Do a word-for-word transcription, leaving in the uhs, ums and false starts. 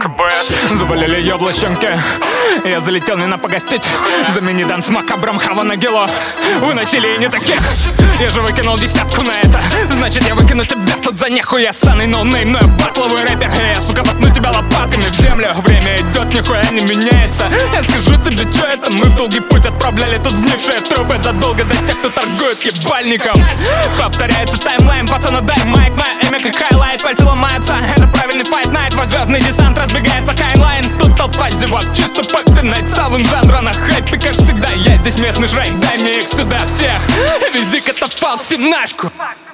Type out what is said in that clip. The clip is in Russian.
КБ. Завалили яблоченки, я залетел не на погостить. Замени дан с макабром хава на гело. Выносили и не таких. Я же выкинул десятку на это, значит я выкину тебя тут за нехуй. Я стану ноунейм, но я батловый рэпер. Я, сука, воткну тебя лопатками в землю. Время идет, нихуя не меняется. Я скажу тебе, что это мы в долгий путь отправляли тут сгнившие трупы задолго до тех, кто торгует ебальником. Повторяется таймлайн, пацаны, дай майк. Мое имя как хайлайт, пальцы ломаются. Это правильный файт найт, звездный десант разбегается кайнлайн. Тут толпа зевак, чисто попинать савын жанра на хайпе, как всегда. Я здесь местный жрейк, дай мне их сюда всех. Вези катафалк, семнашку.